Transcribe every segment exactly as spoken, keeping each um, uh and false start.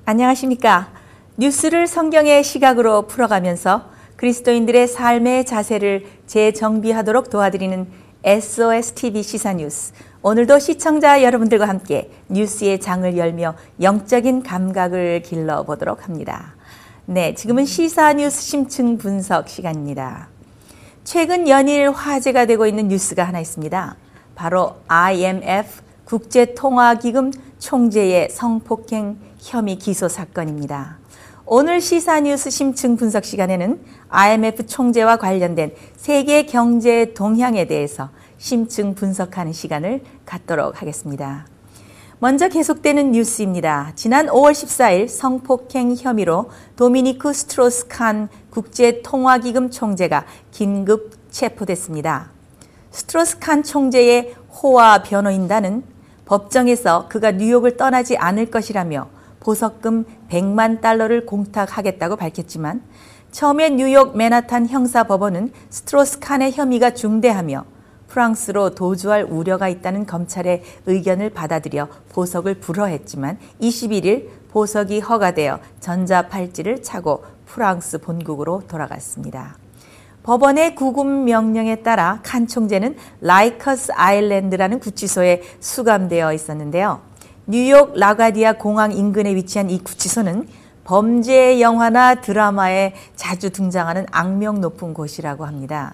안녕하십니까. 뉴스를 성경의 시각으로 풀어가면서 그리스도인들의 삶의 자세를 재정비하도록 도와드리는 에스오에스티비 시사뉴스. 오늘도 시청자 여러분들과 함께 뉴스의 장을 열며 영적인 감각을 길러보도록 합니다. 네, 지금은 시사뉴스 심층 분석 시간입니다. 최근 연일 화제가 되고 있는 뉴스가 하나 있습니다. 바로 아이엠에프 국제통화기금 총재의 성폭행 혐의 기소 사건입니다. 오늘 시사뉴스 심층 분석 시간에는 아이엠에프 총재와 관련된 세계 경제 동향에 대해서 심층 분석하는 시간을 갖도록 하겠습니다. 먼저 계속되는 뉴스입니다. 지난 오월 십사일 성폭행 혐의로 도미니크 스트로스칸 국제통화기금 총재가 긴급 체포됐습니다. 스트로스칸 총재의 호화 변호인단은 법정에서 그가 뉴욕을 떠나지 않을 것이라며 보석금 백만 달러를 공탁하겠다고 밝혔지만 처음에 뉴욕 맨하탄 형사법원은 스트로스칸의 혐의가 중대하며 프랑스로 도주할 우려가 있다는 검찰의 의견을 받아들여 보석을 불허했지만 이십일일 보석이 허가되어 전자팔찌를 차고 프랑스 본국으로 돌아갔습니다. 법원의 구금 명령에 따라 칸 총재는 라이커스 아일랜드라는 구치소에 수감되어 있었는데요. 뉴욕 라가디아 공항 인근에 위치한 이 구치소는 범죄 영화나 드라마에 자주 등장하는 악명 높은 곳이라고 합니다.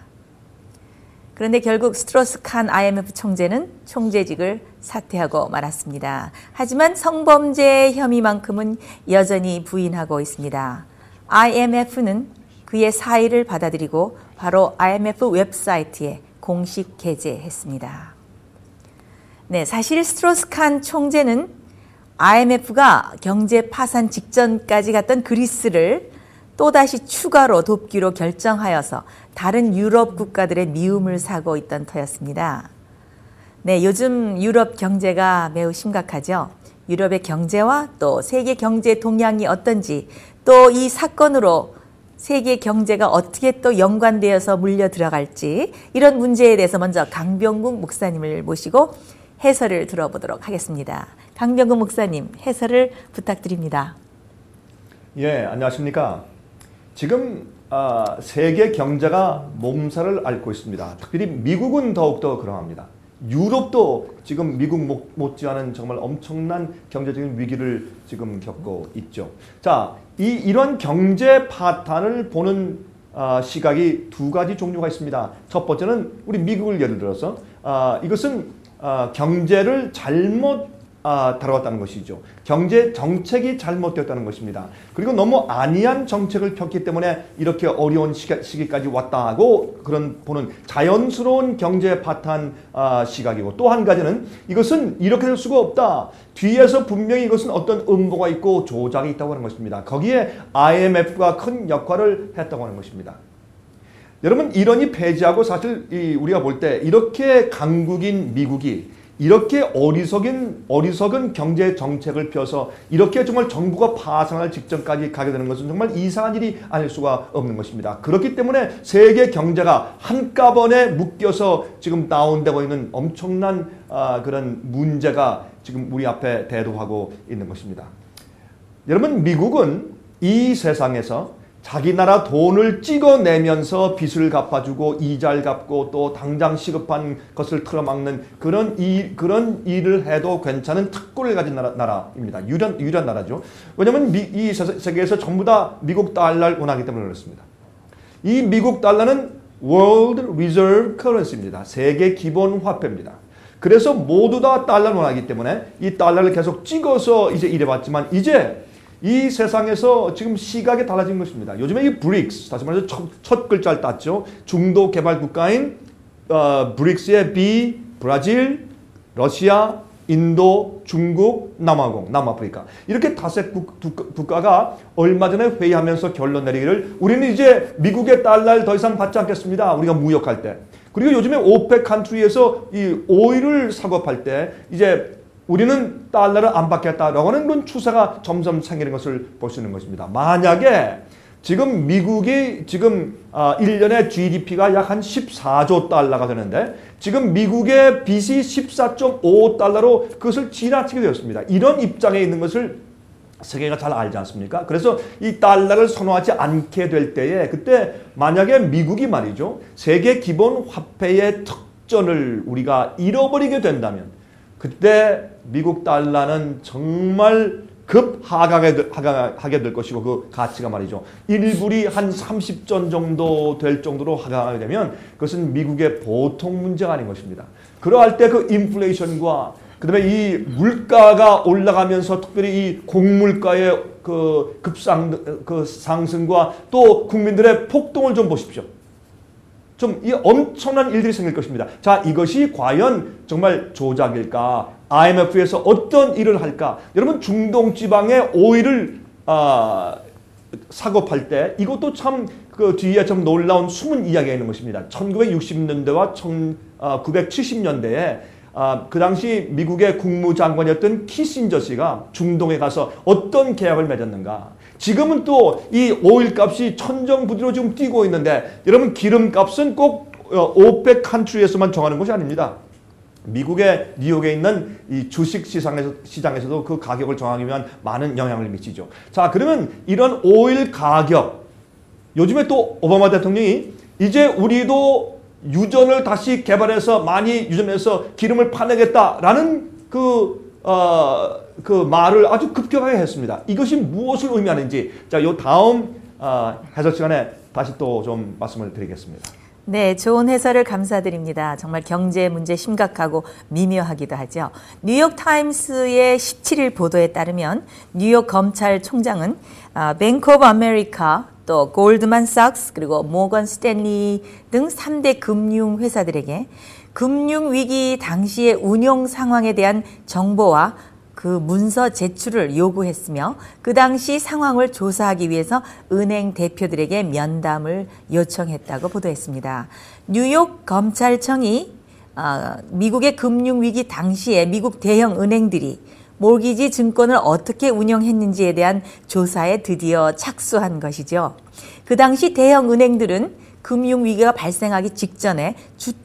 그런데 결국 스트로스칸 아이엠에프 총재는 총재직을 사퇴하고 말았습니다. 하지만 성범죄 혐의만큼은 여전히 부인하고 있습니다. 아이엠에프는 그의 사의를 받아들이고 바로 아이엠에프 웹사이트에 공식 게재했습니다. 네, 사실 스트로스칸 총재는 아이엠에프가 경제 파산 직전까지 갔던 그리스를 또다시 추가로 돕기로 결정하여서 다른 유럽 국가들의 미움을 사고 있던 터였습니다. 네, 요즘 유럽 경제가 매우 심각하죠. 유럽의 경제와 또 세계 경제 동향이 어떤지, 또 이 사건으로 세계 경제가 어떻게 또 연관되어서 물려 들어갈지, 이런 문제에 대해서 먼저 강병국 목사님을 모시고 해설을 들어보도록 하겠습니다. 강병국 목사님, 해설을 부탁드립니다. 예, 안녕하십니까. 지금 아, 세계 경제가 몸살을 앓고 있습니다. 특별히 미국은 더욱더 그러합니다. 유럽도 지금 미국 못, 못지않은 정말 엄청난 경제적인 위기를 지금 겪고 있죠. 자, 이 이런 경제 파탄을 보는 아, 시각이 두 가지 종류가 있습니다. 첫 번째는 우리 미국을 예를 들어서 아, 이것은 아, 경제를 잘못 아, 다뤄왔다는 것이죠. 경제 정책이 잘못되었다는 것입니다. 그리고 너무 안이한 정책을 폈기 때문에 이렇게 어려운 시기, 시기까지 왔다 하고 그런 보는 자연스러운 경제 파탄 아, 시각이고, 또 한 가지는 이것은 이렇게 될 수가 없다. 뒤에서 분명히 이것은 어떤 음모가 있고 조작이 있다고 하는 것입니다. 거기에 아이엠에프가 큰 역할을 했다고 하는 것입니다. 여러분, 이런이 폐지하고 사실 이 우리가 볼 때 이렇게 강국인 미국이 이렇게 어리석은, 어리석은 경제 정책을 펴서 이렇게 정말 정부가 파산할 직전까지 가게 되는 것은 정말 이상한 일이 아닐 수가 없는 것입니다. 그렇기 때문에 세계 경제가 한꺼번에 묶여서 지금 다운되고 있는 엄청난 아, 그런 문제가 지금 우리 앞에 대두하고 있는 것입니다. 여러분, 미국은 이 세상에서 자기 나라 돈을 찍어내면서 빚을 갚아주고 이자를 갚고 또 당장 시급한 것을 틀어막는 그런 일, 그런 일을 해도 괜찮은 특권을 가진 나라, 나라입니다. 유일한, 유일한 나라죠. 왜냐하면 미, 이 세계에서 전부 다 미국 달러를 원하기 때문에 그렇습니다. 이 미국 달러는 World Reserve Currency입니다. 세계 기본 화폐입니다. 그래서 모두 다 달러를 원하기 때문에 이 달러를 계속 찍어서 이제 일해왔지만 이제 이 세상에서 지금 시각이 달라진 것입니다. 요즘에 이 브릭스, 다시 말해서 첫, 첫 글자를 땄죠. 중도 개발 국가인 어, 브릭스의 B, 브라질, 러시아, 인도, 중국, 남아공, 남아프리카, 이렇게 다섯 국, 국가가 얼마 전에 회의하면서 결론 내리기를 우리는 이제 미국의 달러를 더 이상 받지 않겠습니다. 우리가 무역할 때. 그리고 요즘에 오펙 컨트리에서 이 오일을 사고팔 때 이제 우리는 달러를 안 받겠다라고 하는 그런 추세가 점점 생기는 것을 볼 수 있는 것입니다. 만약에 지금 미국이 지금 일 년에 지디피가 약 한 십사조 달러가 되는데 지금 미국의 빚이 십사 점 오 달러로 그것을 지나치게 되었습니다. 이런 입장에 있는 것을 세계가 잘 알지 않습니까? 그래서 이 달러를 선호하지 않게 될 때에 그때 만약에 미국이 말이죠. 세계 기본 화폐의 특전을 우리가 잃어버리게 된다면 그때 미국 달러는 정말 급 하강하게, 하강하게 될 것이고 그 가치가 말이죠. 일 불이 한 삼십 전 정도 될 정도로 하강하게 되면 그것은 미국의 보통 문제가 아닌 것입니다. 그러할 때 그 인플레이션과 그다음에 이 물가가 올라가면서 특별히 이 곡물가의 그 급상 그 상승과 또 국민들의 폭동을 좀 보십시오. 좀 이 엄청난 일들이 생길 것입니다. 자, 이것이 과연 정말 조작일까? 아이엠에프에서 어떤 일을 할까? 여러분 중동 지방의 오일을 아, 사고 팔 때 이것도 참 그 뒤에 좀 놀라운 숨은 이야기가 있는 것입니다. 천구백육십 년대와 천구백칠십 년대에 아, 그 당시 미국의 국무장관이었던 키신저 씨가 중동에 가서 어떤 계약을 맺었는가. 지금은 또 이 오일 값이 천정부지로 지금 뛰고 있는데 여러분 기름 값은 꼭 오펙 컨트리에서만 정하는 것이 아닙니다. 미국의 뉴욕에 있는 이 주식 시장에서, 시장에서도 그 가격을 정하기 위한 많은 영향을 미치죠. 자, 그러면 이런 오일 가격, 요즘에 또 오바마 대통령이 이제 우리도 유전을 다시 개발해서 많이 유전해서 기름을 파내겠다라는 그, 어, 그 말을 아주 급격하게 했습니다. 이것이 무엇을 의미하는지, 자, 요 다음 어, 해석 시간에 다시 또 좀 말씀을 드리겠습니다. 네, 좋은 해설을 감사드립니다. 정말 경제 문제 심각하고 미묘하기도 하죠. 뉴욕타임스의 십칠 일 보도에 따르면 뉴욕 검찰총장은 뱅크 오브 아메리카, 또 골드만삭스 그리고 모건 스탠리 등 삼 대 금융회사들에게 금융위기 당시의 운용 상황에 대한 정보와 그 문서 제출을 요구했으며 그 당시 상황을 조사하기 위해서 은행 대표들에게 면담을 요청했다고 보도했습니다. 뉴욕 검찰청이 미국의 금융위기 당시에 미국 대형 은행들이 모기지 증권을 어떻게 운영했는지에 대한 조사에 드디어 착수한 것이죠. 그 당시 대형 은행들은 금융위기가 발생하기 직전에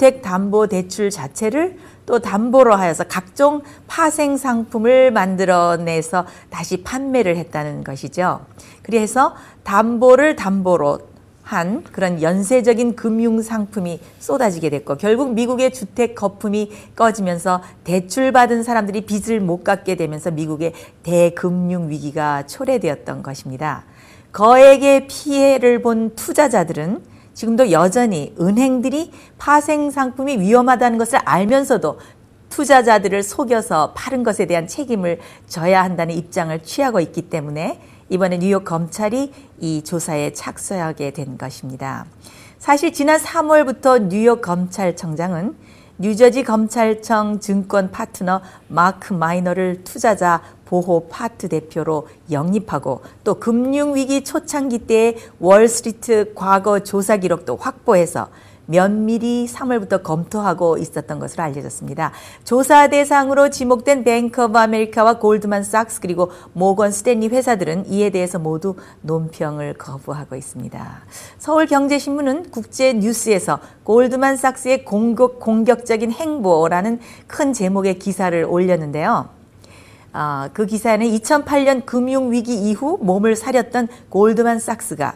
주택담보대출 자체를 또 담보로 하여서 각종 파생 상품을 만들어내서 다시 판매를 했다는 것이죠. 그래서 담보를 담보로 한 그런 연쇄적인 금융 상품이 쏟아지게 됐고 결국 미국의 주택 거품이 꺼지면서 대출받은 사람들이 빚을 못 갚게 되면서 미국의 대금융 위기가 초래되었던 것입니다. 거액의 피해를 본 투자자들은 지금도 여전히 은행들이 파생 상품이 위험하다는 것을 알면서도 투자자들을 속여서 팔은 것에 대한 책임을 져야 한다는 입장을 취하고 있기 때문에 이번에 뉴욕 검찰이 이 조사에 착수하게 된 것입니다. 사실 지난 삼월부터 뉴욕 검찰청장은 뉴저지 검찰청 증권 파트너 마크 마이너를 투자자 보호 파트 대표로 영입하고 또 금융위기 초창기 때의 월스트리트 과거 조사 기록도 확보해서 면밀히 삼월부터 검토하고 있었던 것으로 알려졌습니다. 조사 대상으로 지목된 뱅크 오브 아메리카와 골드만삭스 그리고 모건 스탠리 회사들은 이에 대해서 모두 논평을 거부하고 있습니다. 서울경제신문은 국제뉴스에서 골드만삭스의 공격, 공격적인 행보라는 큰 제목의 기사를 올렸는데요. 어, 그 기사에는 이천팔 년 금융위기 이후 몸을 사렸던 골드만삭스가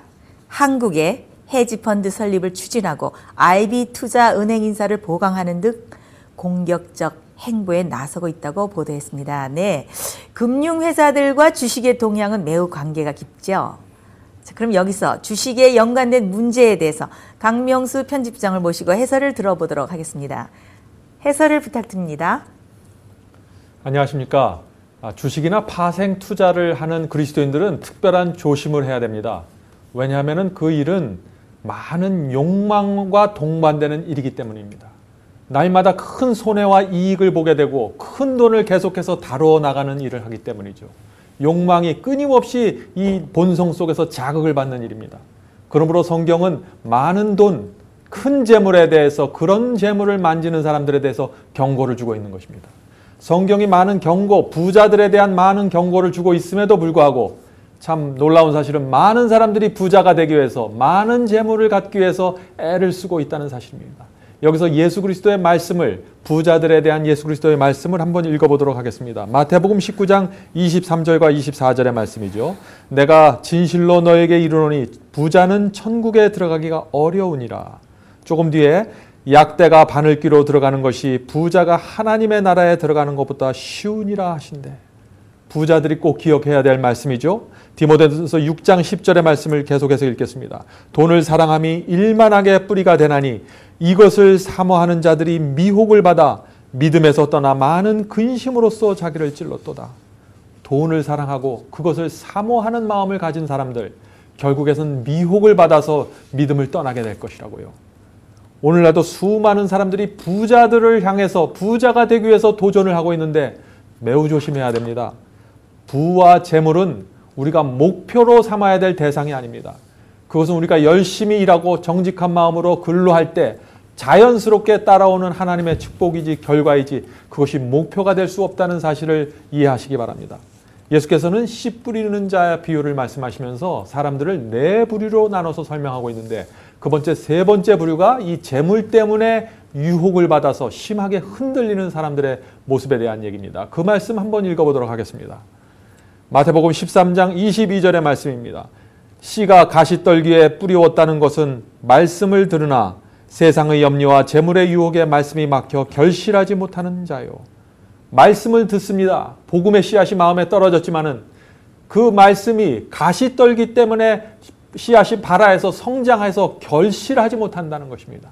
한국에 헤지펀드 설립을 추진하고 아이비 투자 은행 인사를 보강하는 등 공격적 행보에 나서고 있다고 보도했습니다. 네, 금융회사들과 주식의 동향은 매우 관계가 깊죠. 자, 그럼 여기서 주식에 연관된 문제에 대해서 강명수 편집장을 모시고 해설을 들어보도록 하겠습니다. 해설을 부탁드립니다. 안녕하십니까. 주식이나 파생 투자를 하는 그리스도인들은 특별한 조심을 해야 됩니다. 왜냐하면 그 일은 많은 욕망과 동반되는 일이기 때문입니다. 날마다 큰 손해와 이익을 보게 되고 큰 돈을 계속해서 다뤄 나가는 일을 하기 때문이죠. 욕망이 끊임없이 이 본성 속에서 자극을 받는 일입니다. 그러므로 성경은 많은 돈, 큰 재물에 대해서 그런 재물을 만지는 사람들에 대해서 경고를 주고 있는 것입니다. 성경이 많은 경고, 부자들에 대한 많은 경고를 주고 있음에도 불구하고 참 놀라운 사실은 많은 사람들이 부자가 되기 위해서 많은 재물을 갖기 위해서 애를 쓰고 있다는 사실입니다. 여기서 예수 그리스도의 말씀을, 부자들에 대한 예수 그리스도의 말씀을 한번 읽어보도록 하겠습니다. 마태복음 십구 장 이십삼 절과 이십사 절의 말씀이죠. 내가 진실로 너에게 이르노니 부자는 천국에 들어가기가 어려우니라. 조금 뒤에 약대가 바늘귀로 들어가는 것이 부자가 하나님의 나라에 들어가는 것보다 쉬우니라 하신대. 부자들이 꼭 기억해야 될 말씀이죠. 디모데전서 육 장 십 절의 말씀을 계속해서 읽겠습니다. 돈을 사랑함이 일만하게 뿌리가 되나니 이것을 사모하는 자들이 미혹을 받아 믿음에서 떠나 많은 근심으로써 자기를 찔렀도다. 돈을 사랑하고 그것을 사모하는 마음을 가진 사람들, 결국에는 미혹을 받아서 믿음을 떠나게 될 것이라고요. 오늘날도 수많은 사람들이 부자들을 향해서 부자가 되기 위해서 도전을 하고 있는데 매우 조심해야 됩니다. 부와 재물은 우리가 목표로 삼아야 될 대상이 아닙니다. 그것은 우리가 열심히 일하고 정직한 마음으로 근로할 때 자연스럽게 따라오는 하나님의 축복이지 결과이지 그것이 목표가 될 수 없다는 사실을 이해하시기 바랍니다. 예수께서는 씨 뿌리는 자의 비유를 말씀하시면서 사람들을 네 부류로 나눠서 설명하고 있는데 그 번째, 세 번째 부류가 이 재물 때문에 유혹을 받아서 심하게 흔들리는 사람들의 모습에 대한 얘기입니다. 그 말씀 한번 읽어보도록 하겠습니다. 마태복음 십삼 장 이십이 절의 말씀입니다. 씨가 가시떨기에 뿌리웠다는 것은 말씀을 들으나 세상의 염려와 재물의 유혹에 말씀이 막혀 결실하지 못하는 자요. 말씀을 듣습니다. 복음의 씨앗이 마음에 떨어졌지만은 그 말씀이 가시떨기 때문에 씨앗이 발아해서 성장해서 결실하지 못한다는 것입니다.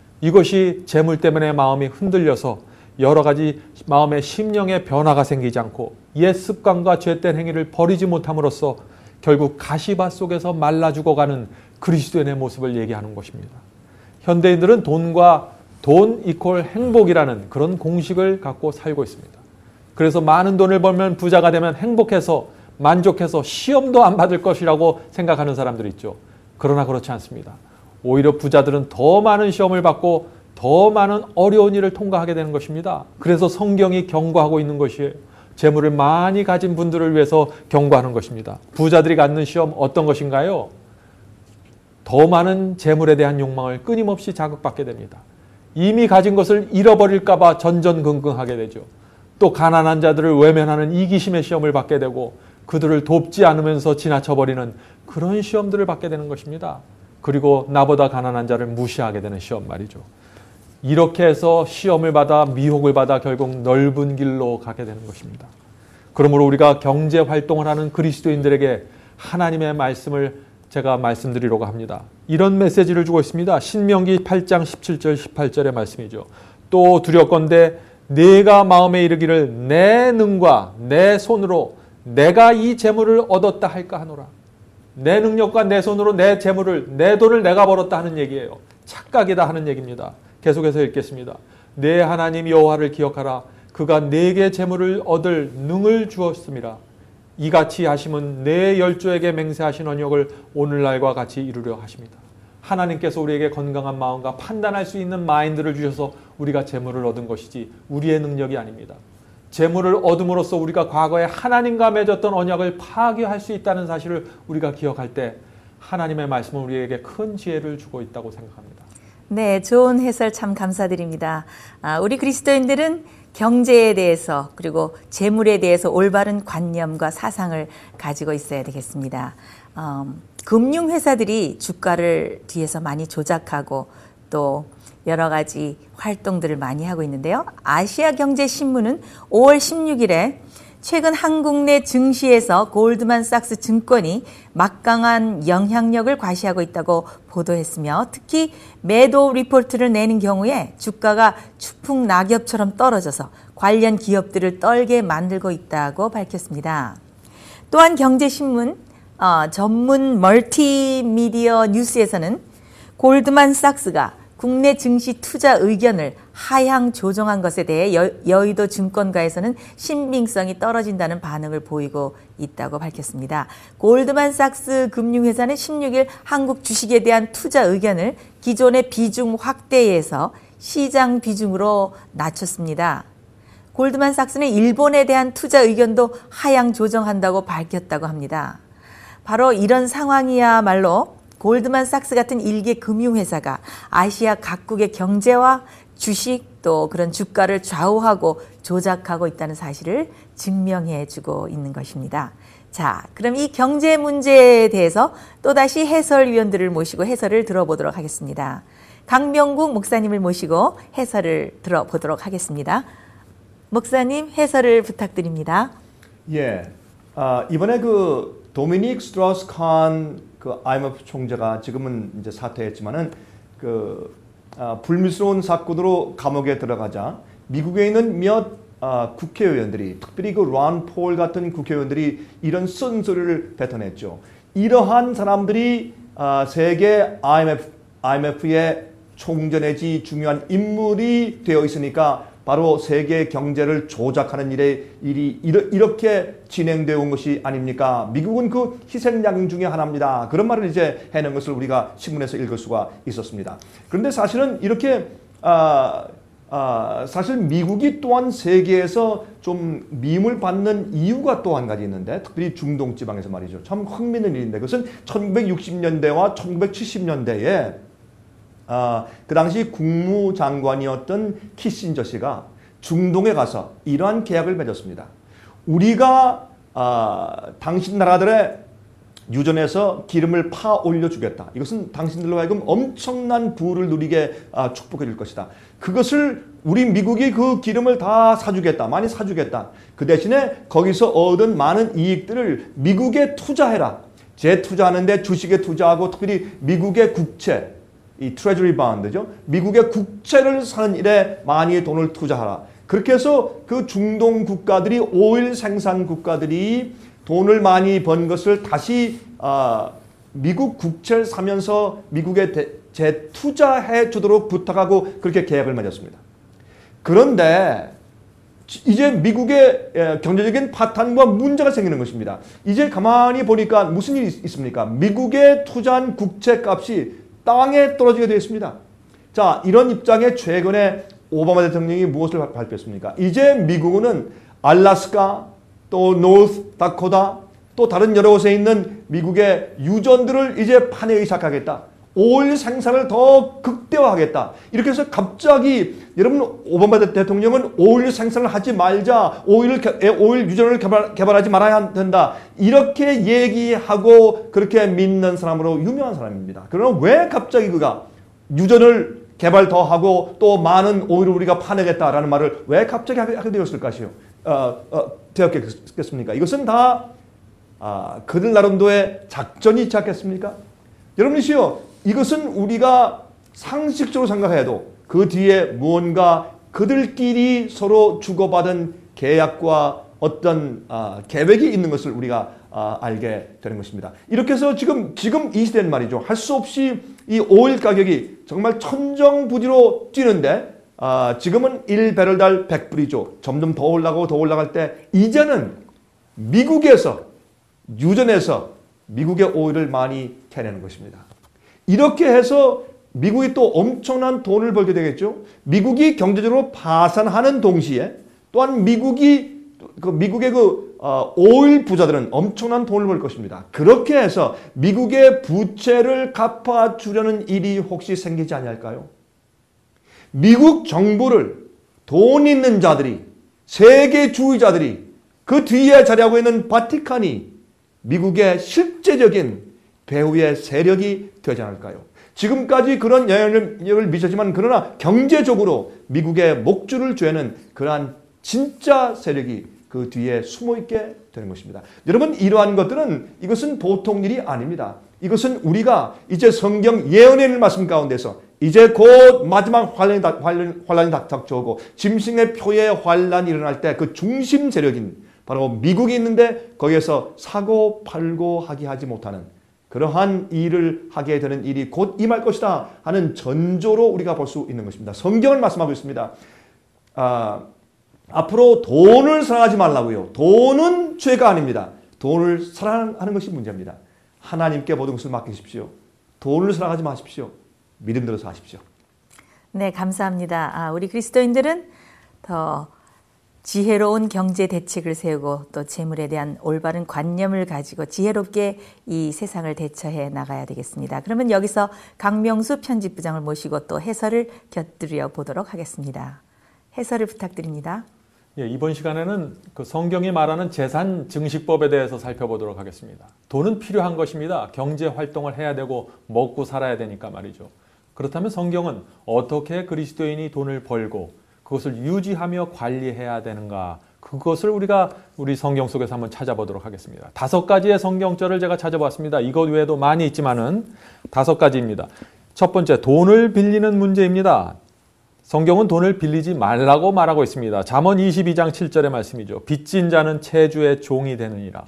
이것이 재물 때문에 마음이 흔들려서 여러 가지 마음의 심령의 변화가 생기지 않고 옛 습관과 죄된 행위를 버리지 못함으로써 결국 가시밭 속에서 말라 죽어가는 그리스도인의 모습을 얘기하는 것입니다. 현대인들은 돈과 돈 이퀄 행복이라는 그런 공식을 갖고 살고 있습니다. 그래서 많은 돈을 벌면 부자가 되면 행복해서 만족해서 시험도 안 받을 것이라고 생각하는 사람들이 있죠. 그러나 그렇지 않습니다. 오히려 부자들은 더 많은 시험을 받고 더 많은 어려운 일을 통과하게 되는 것입니다. 그래서 성경이 경고하고 있는 것이에요. 재물을 많이 가진 분들을 위해서 경고하는 것입니다. 부자들이 갖는 시험 어떤 것인가요? 더 많은 재물에 대한 욕망을 끊임없이 자극받게 됩니다. 이미 가진 것을 잃어버릴까 봐 전전긍긍하게 되죠. 또 가난한 자들을 외면하는 이기심의 시험을 받게 되고 그들을 돕지 않으면서 지나쳐버리는 그런 시험들을 받게 되는 것입니다. 그리고 나보다 가난한 자를 무시하게 되는 시험 말이죠. 이렇게 해서 시험을 받아 미혹을 받아 결국 넓은 길로 가게 되는 것입니다. 그러므로 우리가 경제 활동을 하는 그리스도인들에게 하나님의 말씀을 제가 말씀드리려고 합니다. 이런 메시지를 주고 있습니다. 신명기 팔 장 십칠 절 십팔 절의 말씀이죠. 또 두렵건대 내가 마음에 이르기를 내 능과 내 손으로 내가 이 재물을 얻었다 할까 하노라. 내 능력과 내 손으로 내 재물을 내 돈을 내가 벌었다 하는 얘기예요. 착각이다 하는 얘기입니다. 계속해서 읽겠습니다. 내 하나님 여호와를 기억하라. 그가 내게 재물을 얻을 능을 주었음이라. 이같이 하심은 내 열조에게 맹세하신 언약을 오늘날과 같이 이루려 하십니다. 하나님께서 우리에게 건강한 마음과 판단할 수 있는 마인드를 주셔서 우리가 재물을 얻은 것이지 우리의 능력이 아닙니다. 재물을 얻음으로써 우리가 과거에 하나님과 맺었던 언약을 파괴할 수 있다는 사실을 우리가 기억할 때 하나님의 말씀은 우리에게 큰 지혜를 주고 있다고 생각합니다. 네, 좋은 해설 참 감사드립니다. 아, 우리 그리스도인들은 경제에 대해서 그리고 재물에 대해서 올바른 관념과 사상을 가지고 있어야 되겠습니다. 음, 금융회사들이 주가를 뒤에서 많이 조작하고 또 여러 가지 활동들을 많이 하고 있는데요. 아시아경제신문은 오월 십육일에 최근 한국 내 증시에서 골드만삭스 증권이 막강한 영향력을 과시하고 있다고 보도했으며 특히 매도 리포트를 내는 경우에 주가가 추풍 낙엽처럼 떨어져서 관련 기업들을 떨게 만들고 있다고 밝혔습니다. 또한 경제신문 어, 전문 멀티미디어 뉴스에서는 골드만삭스가 국내 증시 투자 의견을 하향 조정한 것에 대해 여, 여의도 증권가에서는 신빙성이 떨어진다는 반응을 보이고 있다고 밝혔습니다. 골드만삭스 금융회사는 십육일 한국 주식에 대한 투자 의견을 기존의 비중 확대에서 시장 비중으로 낮췄습니다. 골드만삭스는 일본에 대한 투자 의견도 하향 조정한다고 밝혔다고 합니다. 바로 이런 상황이야말로 골드만삭스 같은 일개 금융회사가 아시아 각국의 경제와 주식 또 그런 주가를 좌우하고 조작하고 있다는 사실을 증명해주고 있는 것입니다. 자, 그럼 이 경제 문제에 대해서 또다시 해설위원들을 모시고 해설을 들어보도록 하겠습니다. 강명국 목사님을 모시고 해설을 들어보도록 하겠습니다. 목사님 해설을 부탁드립니다. 예, 아, 이번에 그 도미닉 스트라우스 칸 그 아이엠에프 총재가 지금은 이제 사퇴했지만은 그 아, 불미스러운 사건으로 감옥에 들어가자 미국에 있는 몇 아, 국회의원들이 특별히 그 론 폴 같은 국회의원들이 이런 쓴소리를 뱉어냈죠. 이러한 사람들이 아, 세계 아이엠에프, 아이엠에프의 총재 내지 중요한 인물이 되어 있으니까 바로 세계 경제를 조작하는 일에 일이 이렇게 진행되어 온 것이 아닙니까? 미국은 그 희생양 중에 하나입니다. 그런 말을 이제 해낸 것을 우리가 신문에서 읽을 수가 있었습니다. 그런데 사실은 이렇게 아, 아, 사실 미국이 또한 세계에서 좀 미움을 받는 이유가 또 한 가지 있는데 특별히 중동 지방에서 말이죠. 참 흥미있는 일인데 그것은 천구백육십 년대와 천구백칠십 년대에 아, 그 당시 국무장관이었던 키신저 씨가 중동에 가서 이러한 계약을 맺었습니다. 우리가 아, 당신 나라들의 유전에서 기름을 파 올려주겠다. 이것은 당신들로 하여금 엄청난 부를 누리게 아, 축복해 줄 것이다. 그것을 우리 미국이 그 기름을 다 사주겠다. 많이 사주겠다. 그 대신에 거기서 얻은 많은 이익들을 미국에 투자해라. 재투자하는데 주식에 투자하고 특별히 미국의 국채 이 트레저리 바운드죠. 미국의 국채를 사는 일에 많이 돈을 투자하라. 그렇게 해서 그 중동 국가들이 오일 생산 국가들이 돈을 많이 번 것을 다시 어, 미국 국채를 사면서 미국에 대, 재투자해 주도록 부탁하고 그렇게 계약을 맺었습니다. 그런데 이제 미국의 경제적인 파탄과 문제가 생기는 것입니다. 이제 가만히 보니까 무슨 일이 있습니까? 미국에 투자한 국채 값이 땅에 떨어지게 되어 있습니다. 자, 이런 입장에 최근에 오바마 대통령이 무엇을 발표했습니까? 이제 미국은 알래스카, 또 노스 다코타, 또 다른 여러 곳에 있는 미국의 유전들을 이제 파내기 시작하겠다. 오일 생산을 더 극대화하겠다. 이렇게 해서 갑자기 여러분 오바마 대통령은 오일 생산을 하지 말자. 오일, 오일 유전을 개발, 개발하지 말아야 된다. 이렇게 얘기하고 그렇게 믿는 사람으로 유명한 사람입니다. 그러나 왜 갑자기 그가 유전을 개발 더 하고 또 많은 오일을 우리가 파내겠다라는 말을 왜 갑자기 하게, 하게 되었을까요? 어, 어, 되었겠습니까? 이것은 다 아, 그들 나름대로의 작전이 있지 않겠습니까? 여러분이시여, 이것은 우리가 상식적으로 생각해도 그 뒤에 무언가 그들끼리 서로 주고받은 계약과 어떤 아, 계획이 있는 것을 우리가 아, 알게 되는 것입니다. 이렇게 해서 지금 지금 이 시대는 말이죠. 할 수 없이 이 오일 가격이 정말 천정부지로 뛰는데 아, 지금은 일 배럴당 백 불이죠. 점점 더 올라가고 더 올라갈 때 이제는 미국에서 유전에서 미국의 오일을 많이 캐내는 것입니다. 이렇게 해서 미국이 또 엄청난 돈을 벌게 되겠죠. 미국이 경제적으로 파산하는 동시에 또한 미국이 그 미국의 그 어, 오일 부자들은 엄청난 돈을 벌 것입니다. 그렇게 해서 미국의 부채를 갚아주려는 일이 혹시 생기지 않을까요? 미국 정부를 돈 있는 자들이 세계주의자들이 그 뒤에 자리하고 있는 바티칸이 미국의 실제적인 배후의 세력이 되지 않을까요? 지금까지 그런 영향을 미쳤지만 그러나 경제적으로 미국의 목줄을 죄는 그러한 진짜 세력이 그 뒤에 숨어있게 되는 것입니다. 여러분, 이러한 것들은 이것은 보통 일이 아닙니다. 이것은 우리가 이제 성경 예언의 말씀 가운데서 이제 곧 마지막 환란이, 환란, 환란이 닥쳐오고 짐승의 표의 환란이 일어날 때 그 중심 세력인 바로 미국이 있는데 거기에서 사고 팔고 하게 하지 못하는 그러한 일을 하게 되는 일이 곧 임할 것이다 하는 전조로 우리가 볼 수 있는 것입니다. 성경을 말씀하고 있습니다. 아, 앞으로 돈을 사랑하지 말라고요. 돈은 죄가 아닙니다. 돈을 사랑하는 것이 문제입니다. 하나님께 모든 것을 맡기십시오. 돈을 사랑하지 마십시오. 믿음대로 사십시오. 네, 감사합니다. 아, 우리 그리스도인들은 더 지혜로운 경제 대책을 세우고 또 재물에 대한 올바른 관념을 가지고 지혜롭게 이 세상을 대처해 나가야 되겠습니다. 그러면 여기서 강명수 편집부장을 모시고 또 해설을 곁들여 보도록 하겠습니다. 해설을 부탁드립니다. 예, 이번 시간에는 그 성경이 말하는 재산 증식법에 대해서 살펴보도록 하겠습니다. 돈은 필요한 것입니다. 경제 활동을 해야 되고 먹고 살아야 되니까 말이죠. 그렇다면 성경은 어떻게 그리스도인이 돈을 벌고 그것을 유지하며 관리해야 되는가? 그것을 우리가 우리 성경 속에서 한번 찾아보도록 하겠습니다. 다섯 가지의 성경절을 제가 찾아봤습니다. 이것 외에도 많이 있지만은 다섯 가지입니다. 첫 번째, 돈을 빌리는 문제입니다. 성경은 돈을 빌리지 말라고 말하고 있습니다. 잠언 이십이 장 칠 절의 말씀이죠. 빚진 자는 채주의 종이 되느니라.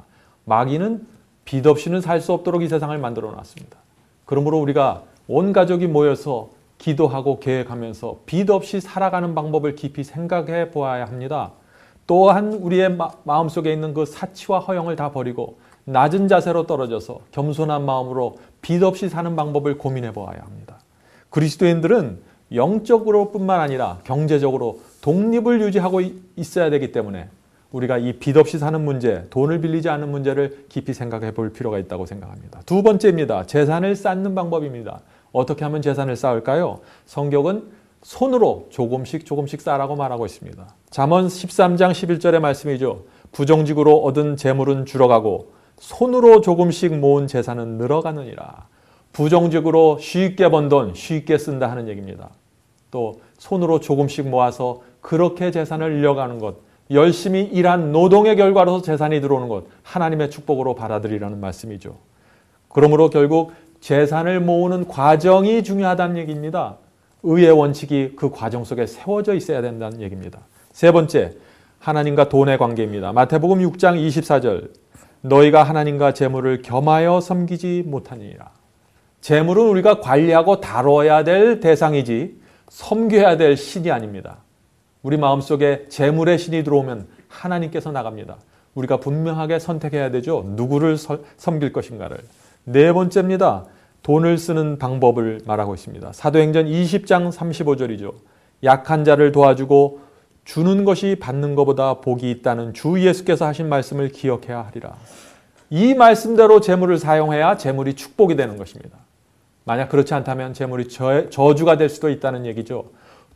마귀는 빚 없이는 살 수 없도록 이 세상을 만들어 놨습니다. 그러므로 우리가 온 가족이 모여서 기도하고 계획하면서 빚 없이 살아가는 방법을 깊이 생각해 보아야 합니다. 또한 우리의 마, 마음속에 있는 그 사치와 허영을 다 버리고 낮은 자세로 떨어져서 겸손한 마음으로 빚 없이 사는 방법을 고민해 보아야 합니다. 그리스도인들은 영적으로 뿐만 아니라 경제적으로 독립을 유지하고 있어야 되기 때문에 우리가 이 빚 없이 사는 문제, 돈을 빌리지 않는 문제를 깊이 생각해 볼 필요가 있다고 생각합니다. 두 번째입니다. 재산을 쌓는 방법입니다. 어떻게 하면 재산을 쌓을까요? 성경은 손으로 조금씩 조금씩 쌓으라고 말하고 있습니다. 잠언 십삼 장 십일 절의 말씀이죠. 부정직으로 얻은 재물은 줄어가고 손으로 조금씩 모은 재산은 늘어가느니라. 부정직으로 쉽게 번 돈 쉽게 쓴다 하는 얘기입니다. 또 손으로 조금씩 모아서 그렇게 재산을 늘려가는 것, 열심히 일한 노동의 결과로서 재산이 들어오는 것, 하나님의 축복으로 받아들이라는 말씀이죠. 그러므로 결국 재산을 모으는 과정이 중요하다는 얘기입니다. 의의 원칙이 그 과정 속에 세워져 있어야 된다는 얘기입니다. 세 번째, 하나님과 돈의 관계입니다. 마태복음 육 장 이십사 절, 너희가 하나님과 재물을 겸하여 섬기지 못하니라. 재물은 우리가 관리하고 다뤄야 될 대상이지 섬겨야 될 신이 아닙니다. 우리 마음속에 재물의 신이 들어오면 하나님께서 나갑니다. 우리가 분명하게 선택해야 되죠. 누구를 서, 섬길 것인가를. 네 번째입니다. 돈을 쓰는 방법을 말하고 있습니다. 사도행전 이십 장 삼십오 절이죠. 약한 자를 도와주고 주는 것이 받는 것보다 복이 있다는 주 예수께서 하신 말씀을 기억해야 하리라. 이 말씀대로 재물을 사용해야 재물이 축복이 되는 것입니다. 만약 그렇지 않다면 재물이 저, 저주가 될 수도 있다는 얘기죠.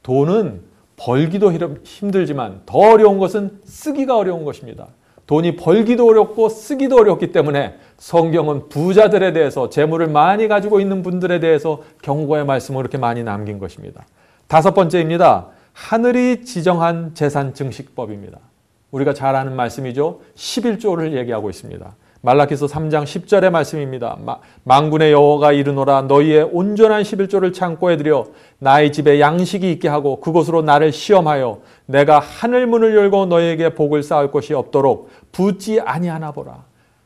돈은 벌기도 힘들지만 더 어려운 것은 쓰기가 어려운 것입니다. 돈이 벌기도 어렵고 쓰기도 어렵기 때문에 성경은 부자들에 대해서 재물을 많이 가지고 있는 분들에 대해서 경고의 말씀을 이렇게 많이 남긴 것입니다. 다섯 번째입니다. 하늘이 지정한 재산 증식법입니다. 우리가 잘 아는 말씀이죠. 십일조를 얘기하고 있습니다. 말라기서 삼 장 십 절의 말씀입니다. 만군의 여호와가 이르노라 너희의 온전한 십일조를 창고에 들여 나의 집에 양식이 있게 하고 그곳으로 나를 시험하여 내가 하늘 문을 열고 너희에게 복을 쌓을 것이 없도록 붓지 아니하나 보라.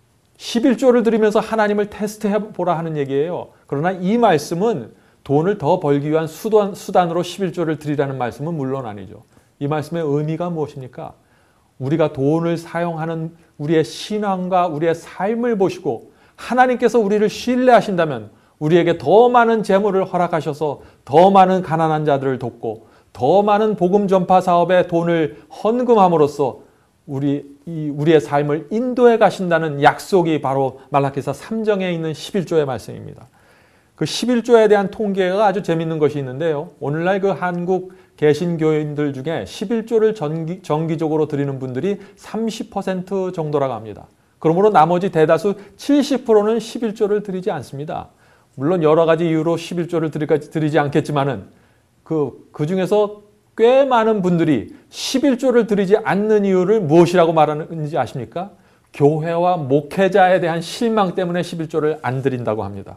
십일조를 드리면서 하나님을 테스트해 보라 하는 얘기예요. 그러나 이 말씀은 돈을 더 벌기 위한 수단, 수단으로 십일조를 드리라는 말씀은 물론 아니죠. 이 말씀의 의미가 무엇입니까? 우리가 돈을 사용하는 우리의 신앙과 우리의 삶을 보시고 하나님께서 우리를 신뢰하신다면 우리에게 더 많은 재물을 허락하셔서 더 많은 가난한 자들을 돕고 더 많은 복음 전파 사업에 돈을 헌금함으로써 우리, 이, 우리의 삶을 인도해 가신다는 약속이 바로 말라기서 삼 장에 있는 십일조의 말씀입니다. 그 십일조에 대한 통계가 아주 재밌는 것이 있는데요. 오늘날 그 한국 개신교인들 중에 십일조를 정기, 정기적으로 드리는 분들이 삼십 퍼센트 정도라고 합니다. 그러므로 나머지 대다수 칠십 퍼센트는 십일조를 드리지 않습니다. 물론 여러 가지 이유로 십일조를 드리지 않겠지만은 그, 그 중에서 꽤 많은 분들이 십일조를 드리지 않는 이유를 무엇이라고 말하는지 아십니까? 교회와 목회자에 대한 실망 때문에 십일조를 안 드린다고 합니다.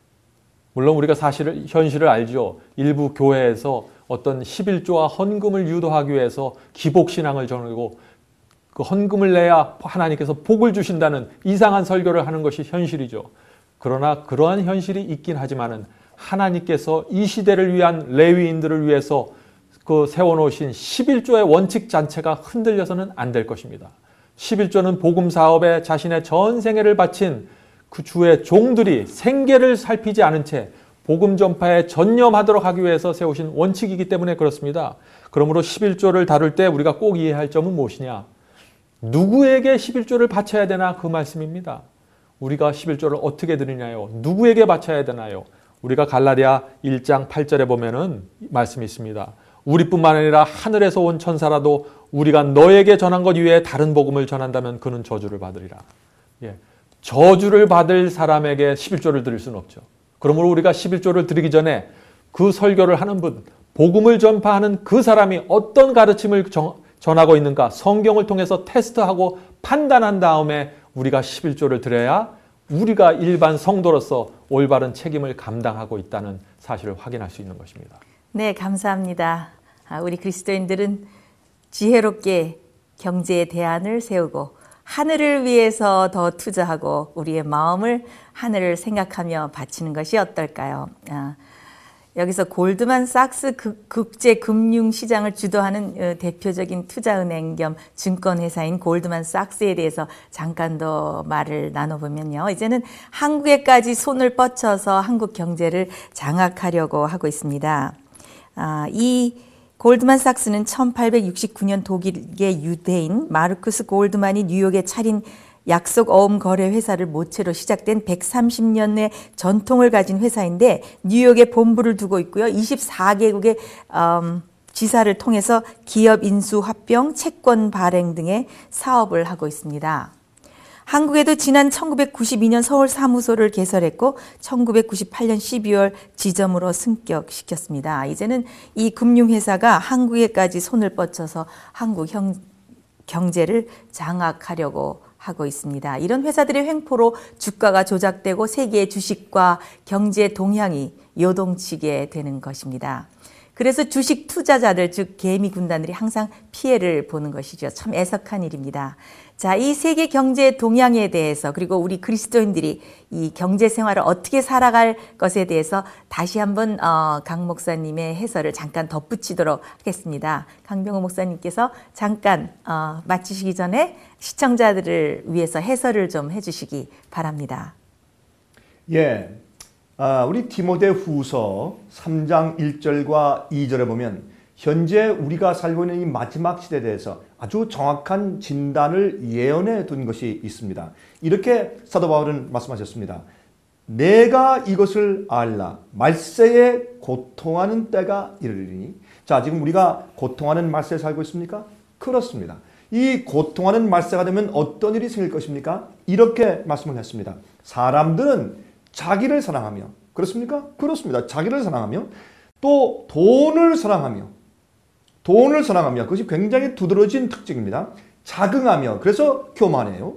물론 우리가 사실을, 현실을 알죠. 일부 교회에서 어떤 십일조와 헌금을 유도하기 위해서 기복신앙을 전하고 그 헌금을 내야 하나님께서 복을 주신다는 이상한 설교를 하는 것이 현실이죠. 그러나 그러한 현실이 있긴 하지만은 하나님께서 이 시대를 위한 레위인들을 위해서 그 세워놓으신 십일조의 원칙 자체가 흔들려서는 안 될 것입니다. 십일조는 복음 사업에 자신의 전 생애를 바친 그 주의 종들이 생계를 살피지 않은 채 복음 전파에 전념하도록 하기 위해서 세우신 원칙이기 때문에 그렇습니다. 그러므로 십일조를 다룰 때 우리가 꼭 이해할 점은 무엇이냐? 누구에게 십일조를 바쳐야 되나 그 말씀입니다. 우리가 십일조를 어떻게 드리냐요? 누구에게 바쳐야 되나요? 우리가 갈라디아 일 장 팔 절에 보면은 말씀이 있습니다. 우리뿐만 아니라 하늘에서 온 천사라도 우리가 너에게 전한 것 이외에 다른 복음을 전한다면 그는 저주를 받으리라. 예, 저주를 받을 사람에게 십일조를 드릴 수는 없죠. 그러므로 우리가 십일조를 드리기 전에 그 설교를 하는 분, 복음을 전파하는 그 사람이 어떤 가르침을 정, 전하고 있는가 성경을 통해서 테스트하고 판단한 다음에 우리가 십일조를 드려야 우리가 일반 성도로서 올바른 책임을 감당하고 있다는 사실을 확인할 수 있는 것입니다. 네, 감사합니다. 우리 그리스도인들은 지혜롭게 경제의 대안을 세우고 하늘을 위해서 더 투자하고 우리의 마음을 하늘을 생각하며 바치는 것이 어떨까요? 아, 여기서 골드만삭스 국제금융시장을 주도하는 대표적인 투자은행 겸 증권회사인 골드만삭스에 대해서 잠깐 더 말을 나눠보면요. 이제는 한국에까지 손을 뻗쳐서 한국 경제를 장악하려고 하고 있습니다. 아, 이 골드만삭스는 천팔백육십구 년 독일의 유대인 마르쿠스 골드만이 뉴욕에 차린 약속 어음 거래 회사를 모체로 시작된 백삼십 년의 전통을 가진 회사인데 뉴욕에 본부를 두고 있고요. 이십사 개국의 음, 지사를 통해서 기업 인수, 합병, 채권 발행 등의 사업을 하고 있습니다. 한국에도 지난 천구백구십이 년 서울 사무소를 개설했고 천구백구십팔 년 십이월 지점으로 승격시켰습니다. 이제는 이 금융회사가 한국에까지 손을 뻗쳐서 한국 형, 경제를 장악하려고 하고 있습니다. 이런 회사들의 횡포로 주가가 조작되고 세계의 주식과 경제 동향이 요동치게 되는 것입니다. 그래서 주식 투자자들, 즉 개미 군단들이 항상 피해를 보는 것이죠. 참 애석한 일입니다. 자, 이 세계 경제 동향에 대해서 그리고 우리 그리스도인들이 이 경제 생활을 어떻게 살아갈 것에 대해서 다시 한번 어, 강 목사님의 해설을 잠깐 덧붙이도록 하겠습니다. 강병호 목사님께서 잠깐 어, 마치시기 전에 시청자들을 위해서 해설을 좀 해주시기 바랍니다. 예, 아, 우리 디모데후서 삼 장 일 절과 이 절에 보면 현재 우리가 살고 있는 이 마지막 시대에 대해서 아주 정확한 진단을 예언해 둔 것이 있습니다. 이렇게 사도 바울은 말씀하셨습니다. 내가 이것을 알라. 말세에 고통하는 때가 이르리니. 자, 지금 우리가 고통하는 말세에 살고 있습니까? 그렇습니다. 이 고통하는 말세가 되면 어떤 일이 생길 것입니까? 이렇게 말씀을 했습니다. 사람들은 자기를 사랑하며, 그렇습니까? 그렇습니다. 자기를 사랑하며 또 돈을 사랑하며 돈을 사랑하며, 그것이 굉장히 두드러진 특징입니다. 자긍하며, 그래서 교만해요.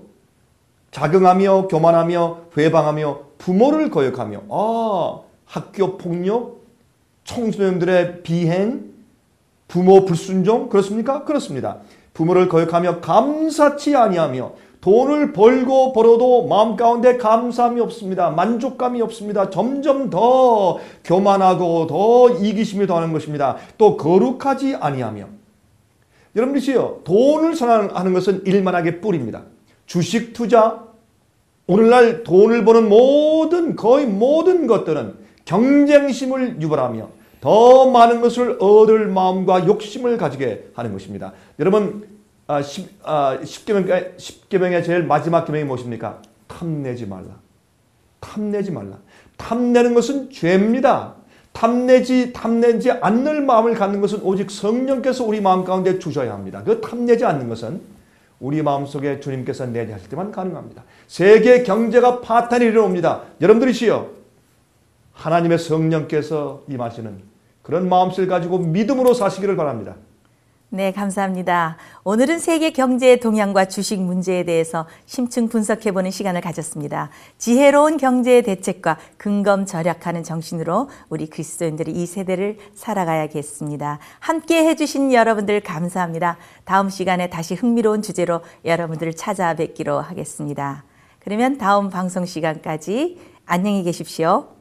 자긍하며, 교만하며, 회방하며, 부모를 거역하며, 아, 학교 폭력, 청소년들의 비행, 부모 불순종, 그렇습니까? 그렇습니다. 부모를 거역하며 감사치 아니하며, 돈을 벌고 벌어도 마음 가운데 감사함이 없습니다. 만족감이 없습니다. 점점 더 교만하고 더 이기심이 더하는 것입니다. 또 거룩하지 아니하며. 여러분들이요, 돈을 사랑하는 것은 일만하게 뿌립니다. 주식 투자, 오늘날 돈을 버는 모든 거의 모든 것들은 경쟁심을 유발하며 더 많은 것을 얻을 마음과 욕심을 가지게 하는 것입니다. 여러분, 아, 십, 아, 십계명의, 십계명의 제일 마지막 계명이 무엇입니까? 탐내지 말라. 탐내지 말라. 탐내는 것은 죄입니다. 탐내지, 탐내지 않는 마음을 갖는 것은 오직 성령께서 우리 마음 가운데 주셔야 합니다. 그 탐내지 않는 것은 우리 마음속에 주님께서 내게 하실 때만 가능합니다. 세계 경제가 파탄이 일어옵니다. 여러분들이시여, 하나님의 성령께서 임하시는 그런 마음씨를 가지고 믿음으로 사시기를 바랍니다. 네, 감사합니다. 오늘은 세계 경제의 동향과 주식 문제에 대해서 심층 분석해보는 시간을 가졌습니다. 지혜로운 경제의 대책과 근검 절약하는 정신으로 우리 그리스도인들이 이 세대를 살아가야겠습니다. 함께 해주신 여러분들 감사합니다. 다음 시간에 다시 흥미로운 주제로 여러분들을 찾아뵙기로 하겠습니다. 그러면 다음 방송 시간까지 안녕히 계십시오.